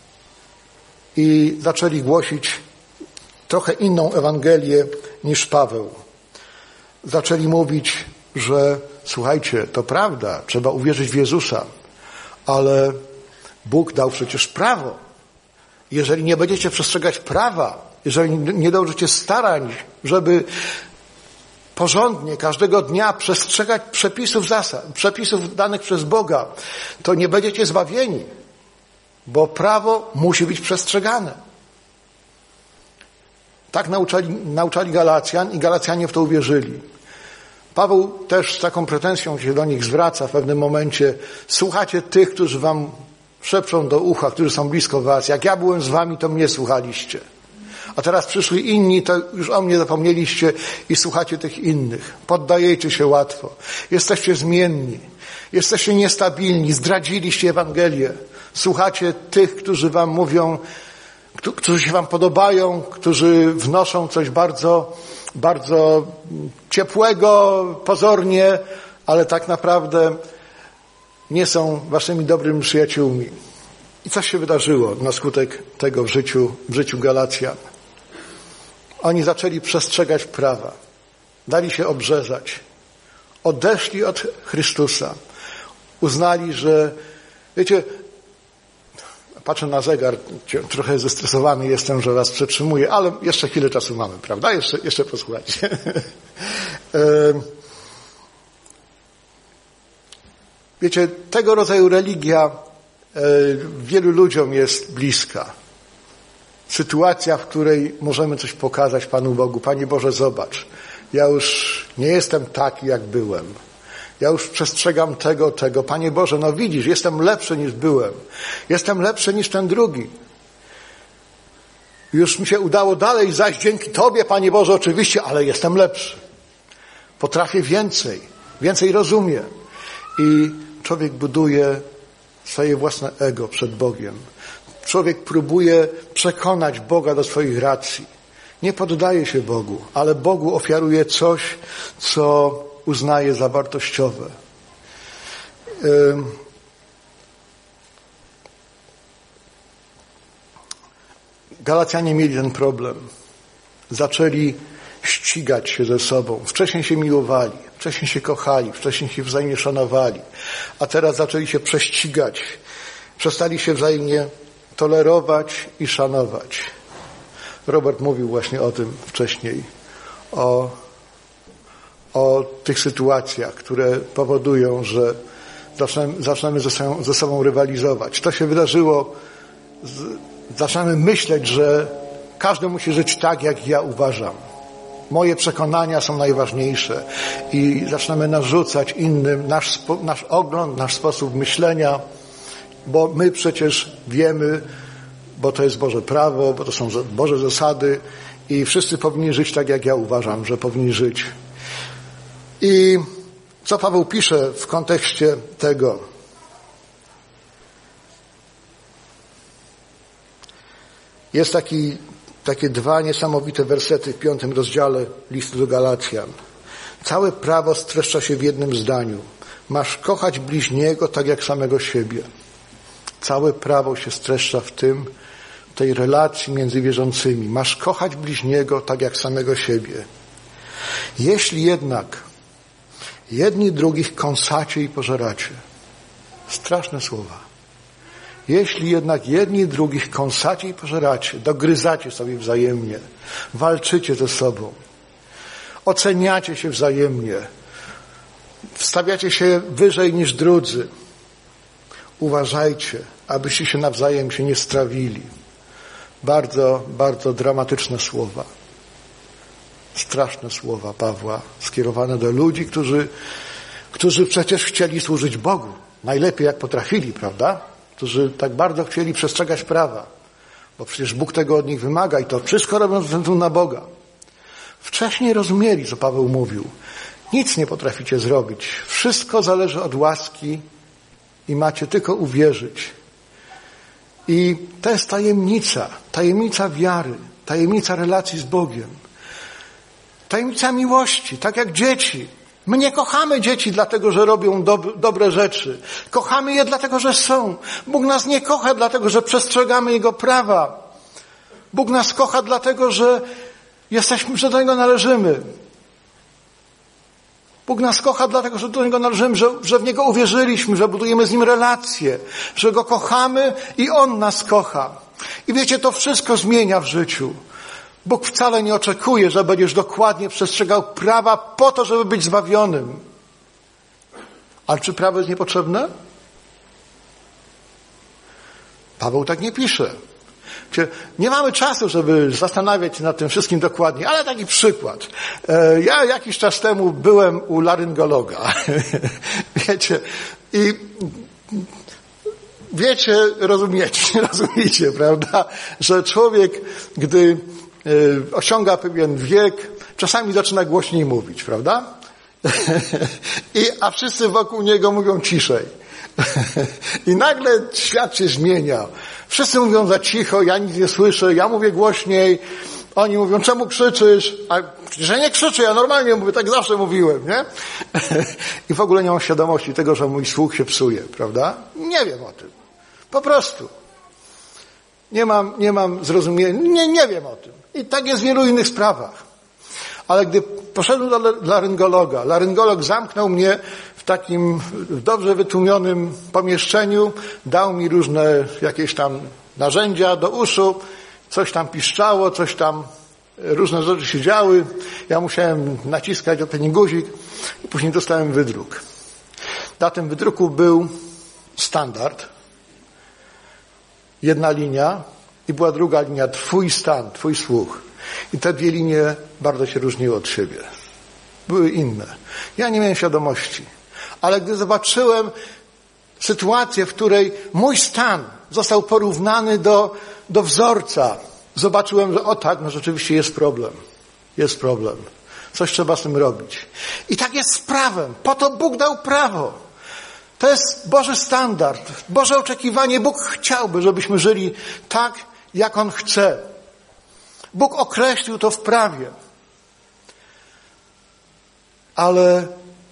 i zaczęli głosić trochę inną Ewangelię niż Paweł. Zaczęli mówić, że słuchajcie, to prawda, trzeba uwierzyć w Jezusa, ale Bóg dał przecież prawo. Jeżeli nie będziecie przestrzegać prawa, jeżeli nie dołożycie starań, żeby porządnie każdego dnia przestrzegać przepisów zasad, przepisów danych przez Boga, to nie będziecie zbawieni, bo prawo musi być przestrzegane. Tak nauczali, nauczali Galacjan i Galacjanie w to uwierzyli. Paweł też z taką pretensją się do nich zwraca w pewnym momencie. Słuchacie tych, którzy wam szepczą do ucha, którzy są blisko was. Jak ja byłem z wami, to mnie słuchaliście. A teraz przyszli inni, to już o mnie zapomnieliście i słuchacie tych innych. Poddajecie się łatwo. Jesteście zmienni. Jesteście niestabilni. Zdradziliście Ewangelię. Słuchacie tych, którzy wam mówią, którzy się wam podobają, którzy wnoszą coś bardzo, bardzo ciepłego, pozornie, ale tak naprawdę nie są waszymi dobrymi przyjaciółmi. I coś się wydarzyło na skutek tego w życiu, w życiu Galacjan. Oni zaczęli przestrzegać prawa. Dali się obrzezać. Odeszli od Chrystusa. Uznali, że, wiecie, patrzę na zegar, trochę zestresowany jestem, że was przetrzymuję, ale jeszcze chwilę czasu mamy, prawda? Jeszcze, jeszcze posłuchajcie. Wiecie, tego rodzaju religia wielu ludziom jest bliska. Sytuacja, w której możemy coś pokazać Panu Bogu. Panie Boże, zobacz, ja już nie jestem taki, jak byłem. Ja już przestrzegam tego, tego. Panie Boże, no widzisz, jestem lepszy niż byłem. Jestem lepszy niż ten drugi. Już mi się udało dalej zajść dzięki Tobie, Panie Boże, oczywiście, ale jestem lepszy. Potrafię więcej. Więcej rozumiem. I człowiek buduje swoje własne ego przed Bogiem. Człowiek próbuje przekonać Boga do swoich racji. Nie poddaje się Bogu, ale Bogu ofiaruje coś, co uznaje za wartościowe. Galacjanie mieli ten problem. Zaczęli ścigać się ze sobą. Wcześniej się miłowali, wcześniej się kochali, wcześniej się wzajemnie szanowali, a teraz zaczęli się prześcigać. Przestali się wzajemnie tolerować i szanować. Robert mówił właśnie o tym wcześniej, o, o tych sytuacjach, które powodują, że zaczynamy, zaczynamy ze, sobą, ze sobą rywalizować. To się wydarzyło, z, zaczynamy myśleć, że każdy musi żyć tak, jak ja uważam. Moje przekonania są najważniejsze i zaczynamy narzucać innym nasz, spo, nasz ogląd, nasz sposób myślenia, bo my przecież wiemy, bo to jest Boże prawo, bo to są Boże zasady i wszyscy powinni żyć tak, jak ja uważam, że powinni żyć. I co Paweł pisze w kontekście tego? Jest taki, takie dwa niesamowite wersety w piątym rozdziale listu do Galacjan. Całe prawo streszcza się w jednym zdaniu. Masz kochać bliźniego tak jak samego siebie. Całe prawo się streszcza w tym, tej relacji między wierzącymi. Masz kochać bliźniego tak jak samego siebie. Jeśli jednak jedni drugich kąsacie i pożeracie. Straszne słowa. Jeśli jednak jedni drugich kąsacie i pożeracie, dogryzacie sobie wzajemnie, walczycie ze sobą. oceniacie się wzajemnie, wstawiacie się wyżej niż drudzy. Uważajcie, abyście się nawzajem się nie strawili. Bardzo, bardzo dramatyczne słowa. Straszne słowa Pawła, skierowane do ludzi, którzy, którzy przecież chcieli służyć Bogu. Najlepiej jak potrafili, prawda? Którzy tak bardzo chcieli przestrzegać prawa. Bo przecież Bóg tego od nich wymaga i to wszystko robią ze względu na Boga. Wcześniej rozumieli, co Paweł mówił. Nic nie potraficie zrobić. Wszystko zależy od łaski i macie tylko uwierzyć. I to jest tajemnica, tajemnica wiary, tajemnica relacji z Bogiem. Tajemnica miłości, tak jak dzieci. My nie kochamy dzieci dlatego, że robią dob- dobre rzeczy. Kochamy je dlatego, że są. Bóg nas nie kocha dlatego, że przestrzegamy Jego prawa. Bóg nas kocha dlatego, że jesteśmy, że do Niego należymy. Bóg nas kocha dlatego, że do Niego należymy, że, że w Niego uwierzyliśmy, że budujemy z Nim relacje, że Go kochamy i On nas kocha. I wiecie, to wszystko zmienia w życiu. Bóg wcale nie oczekuje, że będziesz dokładnie przestrzegał prawa po to, żeby być zbawionym. Ale czy prawo jest niepotrzebne? Paweł tak nie pisze. Nie mamy czasu, żeby zastanawiać się nad tym wszystkim dokładnie, ale taki przykład. Ja jakiś czas temu byłem u laryngologa. Wiecie, i wiecie, rozumiecie, rozumiecie, prawda, że człowiek, gdy osiąga pewien wiek, czasami zaczyna głośniej mówić, prawda? I, a wszyscy wokół niego mówią ciszej. I nagle świat się zmienia. Wszyscy mówią za cicho, ja nic nie słyszę, ja mówię głośniej. Oni mówią, czemu krzyczysz? A przecież ja nie krzyczę, ja normalnie mówię, tak zawsze mówiłem, nie? I w ogóle nie mam świadomości tego, że mój słuch się psuje, prawda? Nie wiem o tym. Po prostu. Nie mam, nie mam zrozumienia, nie, nie wiem o tym. I tak jest w wielu innych sprawach. Ale gdy poszedłem do laryngologa, laryngolog zamknął mnie w takim dobrze wytłumionym pomieszczeniu, dał mi różne jakieś tam narzędzia do uszu, coś tam piszczało, coś tam, różne rzeczy się działy. Ja musiałem naciskać odpowiedni guzik i później dostałem wydruk. Na tym wydruku był standard, jedna linia i była druga linia, twój stan, twój słuch. I te dwie linie bardzo się różniły od siebie. Były inne. Ja nie miałem świadomości. Ale gdy zobaczyłem sytuację, w której mój stan został porównany do, do wzorca, zobaczyłem, że o tak, no rzeczywiście jest problem. Jest problem. Coś trzeba z tym robić. I tak jest z prawem. Po to Bóg dał prawo. To jest Boży standard, Boże oczekiwanie. Bóg chciałby, żebyśmy żyli tak, jak On chce. Bóg określił to w prawie. Ale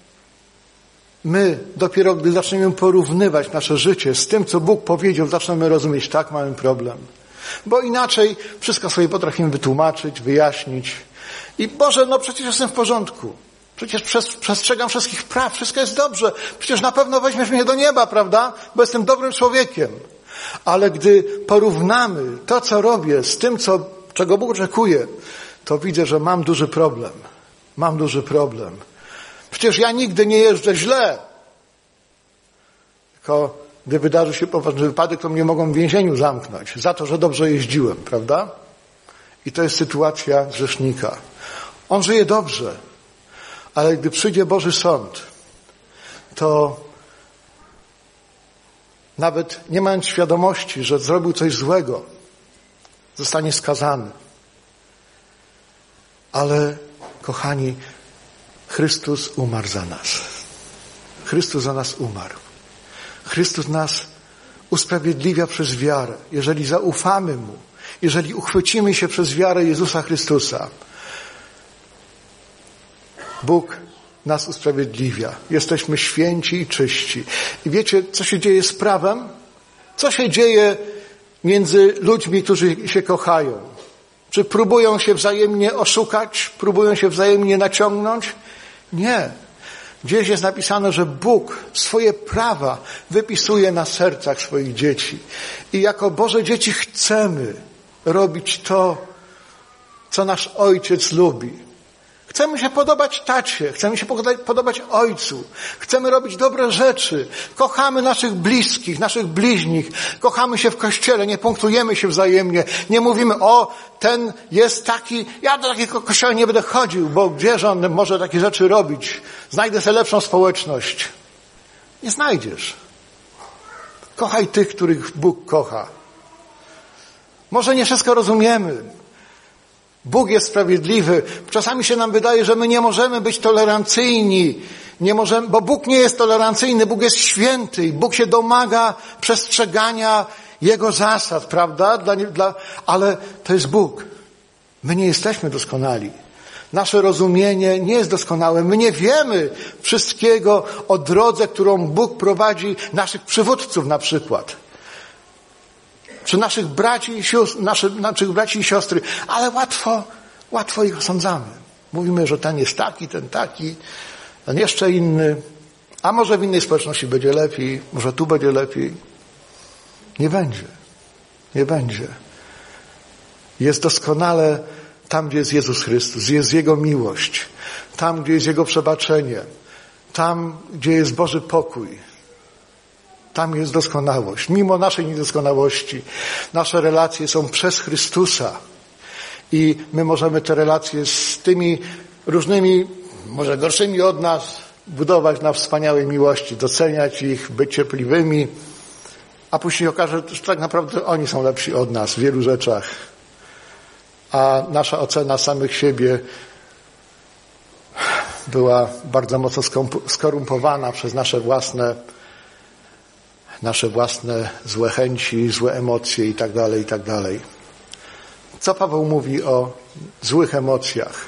my dopiero gdy zaczniemy porównywać nasze życie z tym, co Bóg powiedział, zaczniemy rozumieć, tak, mamy problem. Bo inaczej wszystko sobie potrafimy wytłumaczyć, wyjaśnić. I Boże, no przecież jestem w porządku. Przecież przestrzegam wszystkich praw, wszystko jest dobrze. Przecież na pewno weźmiesz mnie do nieba, prawda? Bo jestem dobrym człowiekiem. Ale gdy porównamy to, co robię, z tym, co, czego Bóg oczekuje, to widzę, że mam duży problem. Mam duży problem. Przecież ja nigdy nie jeżdżę źle. Tylko gdy wydarzy się poważny wypadek, to mnie mogą w więzieniu zamknąć za to, że dobrze jeździłem, prawda? I to jest sytuacja grzesznika. On żyje dobrze, ale gdy przyjdzie Boży Sąd, to nawet nie mając świadomości, że zrobił coś złego, zostanie skazany. Ale, kochani, Chrystus umarł za nas. Chrystus za nas umarł. Chrystus nas usprawiedliwia przez wiarę. Jeżeli zaufamy Mu, jeżeli uchwycimy się przez wiarę Jezusa Chrystusa, Bóg nas usprawiedliwia. Jesteśmy święci i czyści. I wiecie, co się dzieje z prawem? Co się dzieje między ludźmi, którzy się kochają? Czy próbują się wzajemnie oszukać? Próbują się wzajemnie naciągnąć? Nie. Gdzieś jest napisane, że Bóg swoje prawa wypisuje na sercach swoich dzieci. I jako Boże dzieci chcemy robić to, co nasz Ojciec lubi. Chcemy się podobać tacie, chcemy się podobać ojcu, chcemy robić dobre rzeczy, kochamy naszych bliskich, naszych bliźnich, kochamy się w kościele, nie punktujemy się wzajemnie, nie mówimy, o, ten jest taki, ja do takiego kościoła nie będę chodził, bo gdzież on może takie rzeczy robić, znajdę sobie lepszą społeczność. Nie znajdziesz. Kochaj tych, których Bóg kocha. Może nie wszystko rozumiemy. Bóg jest sprawiedliwy. Czasami się nam wydaje, że my nie możemy być tolerancyjni, nie możemy, bo Bóg nie jest tolerancyjny, Bóg jest święty i Bóg się domaga przestrzegania Jego zasad, prawda? Dla, dla, ale to jest Bóg. My nie jesteśmy doskonali. Nasze rozumienie nie jest doskonałe. My nie wiemy wszystkiego o drodze, którą Bóg prowadzi naszych przywódców na przykład. Czy naszych braci i sióstr, naszych, naszych braci i siostry, ale łatwo, łatwo ich osądzamy. Mówimy, że ten jest taki, ten taki, ten jeszcze inny, a może w innej społeczności będzie lepiej, może tu będzie lepiej. Nie będzie. Nie będzie. Jest doskonale tam, gdzie jest Jezus Chrystus, jest Jego miłość, tam, gdzie jest Jego przebaczenie, tam, gdzie jest Boży pokój. Tam jest doskonałość. Mimo naszej niedoskonałości, nasze relacje są przez Chrystusa i my możemy te relacje z tymi różnymi, może gorszymi od nas, budować na wspaniałej miłości, doceniać ich, być cierpliwymi, a później okaże, że tak naprawdę oni są lepsi od nas w wielu rzeczach. A nasza ocena samych siebie była bardzo mocno skorumpowana przez nasze własne nasze własne złe chęci, złe emocje i tak dalej, i tak dalej. Co Paweł mówi o złych emocjach,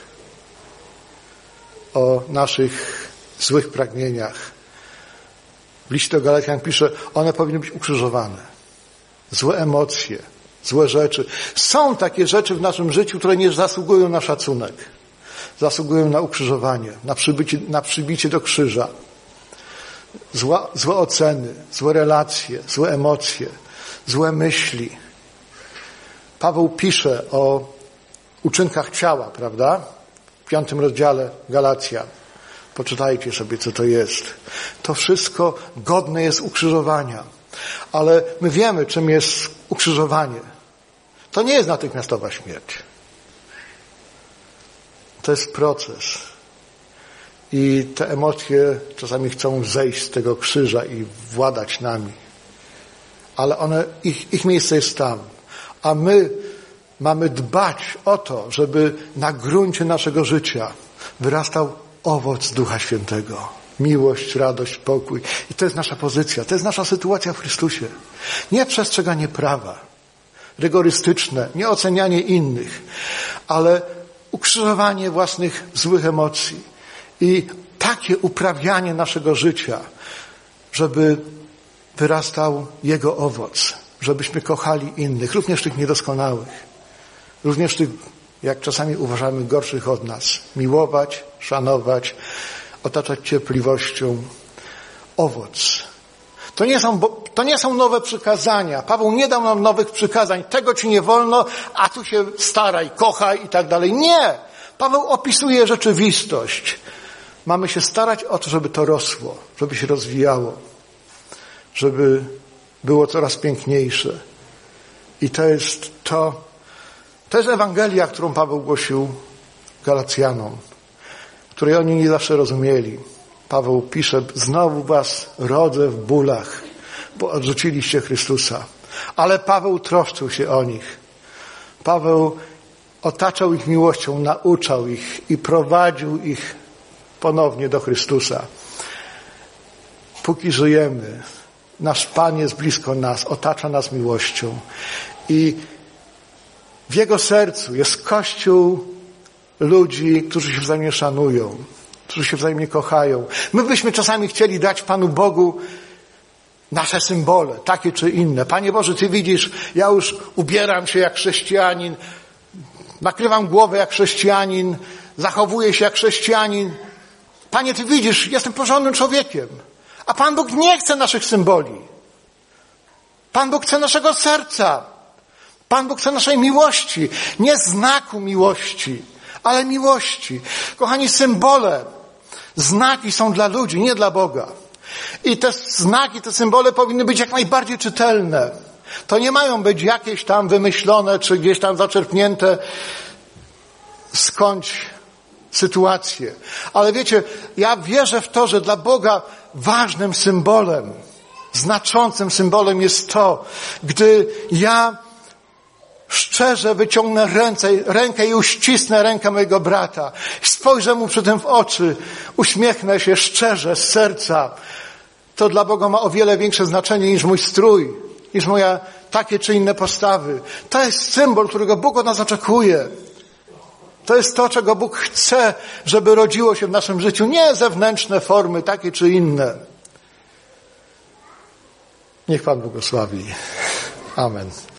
o naszych złych pragnieniach? W liście do Galacjan pisze, one powinny być ukrzyżowane. Złe emocje, złe rzeczy. Są takie rzeczy w naszym życiu, które nie zasługują na szacunek. Zasługują na ukrzyżowanie, na przybicie, na przybicie do krzyża. Zła, złe oceny, złe relacje, złe emocje, złe myśli. Paweł pisze o uczynkach ciała, prawda? W piątym rozdziale Galacjan. Poczytajcie sobie, co to jest. To wszystko godne jest ukrzyżowania. Ale my wiemy, czym jest ukrzyżowanie. To nie jest natychmiastowa śmierć. To jest proces. I te emocje czasami chcą zejść z tego krzyża i władać nami. Ale one, ich, ich miejsce jest tam. A my mamy dbać o to, żeby na gruncie naszego życia wyrastał owoc Ducha Świętego. Miłość, radość, pokój. I to jest nasza pozycja. To jest nasza sytuacja w Chrystusie. Nie przestrzeganie prawa. Rygorystyczne. Nie ocenianie innych. Ale ukrzyżowanie własnych złych emocji. I takie uprawianie naszego życia, żeby wyrastał Jego owoc, żebyśmy kochali innych, również tych niedoskonałych, również tych, jak czasami uważamy, gorszych od nas. Miłować, szanować, otaczać cierpliwością. Owoc. To nie są, to nie są nowe przykazania. Paweł nie dał nam nowych przykazań. Tego ci nie wolno, a tu się staraj, kochaj i tak dalej. Nie! Paweł opisuje rzeczywistość. Mamy się starać o to, żeby to rosło, żeby się rozwijało, żeby było coraz piękniejsze. I to jest to, to jest Ewangelia, którą Paweł głosił Galacjanom, której oni nie zawsze rozumieli. Paweł pisze, znowu was rodzę w bólach, bo odrzuciliście Chrystusa. Ale Paweł troszczył się o nich. Paweł otaczał ich miłością, nauczał ich i prowadził ich ponownie do Chrystusa. Póki żyjemy, nasz Pan jest blisko nas, otacza nas miłością i w Jego sercu jest Kościół ludzi, którzy się wzajemnie szanują, którzy się wzajemnie kochają. My byśmy czasami chcieli dać Panu Bogu nasze symbole, takie czy inne. Panie Boże, Ty widzisz, ja już ubieram się jak chrześcijanin, nakrywam głowę jak chrześcijanin, zachowuję się jak chrześcijanin. Panie, Ty widzisz, jestem porządnym człowiekiem. A Pan Bóg nie chce naszych symboli. Pan Bóg chce naszego serca. Pan Bóg chce naszej miłości. Nie znaku miłości, ale miłości. Kochani, symbole, znaki są dla ludzi, nie dla Boga. I te znaki, te symbole powinny być jak najbardziej czytelne. To nie mają być jakieś tam wymyślone, czy gdzieś tam zaczerpnięte skądś sytuacje. Ale wiecie, ja wierzę w to, że dla Boga ważnym symbolem, znaczącym symbolem jest to, gdy ja szczerze wyciągnę ręce, rękę i uścisnę rękę mojego brata. Spojrzę mu przy tym w oczy, uśmiechnę się szczerze, z serca. To dla Boga ma o wiele większe znaczenie niż mój strój, niż moja takie czy inne postawy. To jest symbol, którego Bóg od nas oczekuje. To jest to, czego Bóg chce, żeby rodziło się w naszym życiu. Nie zewnętrzne formy, takie czy inne. Niech Pan błogosławi. Amen.